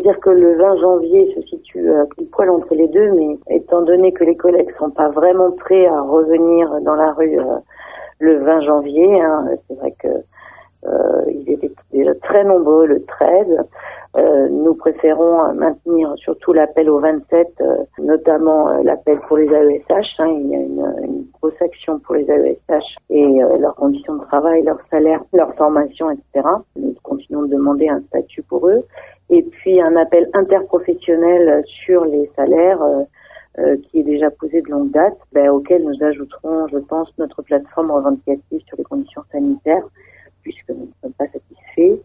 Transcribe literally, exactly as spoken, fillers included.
dire que le vingt janvier se situe euh, pile poil entre les deux, mais étant donné que les collègues sont pas vraiment prêts à revenir dans la rue euh, le vingt janvier, hein, c'est vrai que euh, ils étaient déjà très nombreux le treize. Euh, nous préférons maintenir surtout l'appel au vingt-sept, euh, notamment euh, l'appel pour les A E S H. Hein, il y a une, une grosse action pour les A E S H et euh, leurs conditions de travail, leur salaire, leur formation, et cetera. Nous continuons de demander un statut pour eux. Et puis un appel interprofessionnel sur les salaires euh, euh, qui est déjà posé de longue date, ben, auquel nous ajouterons, je pense, notre plateforme revendicative sur les conditions sanitaires, puisque nous ne sommes pas satisfaits.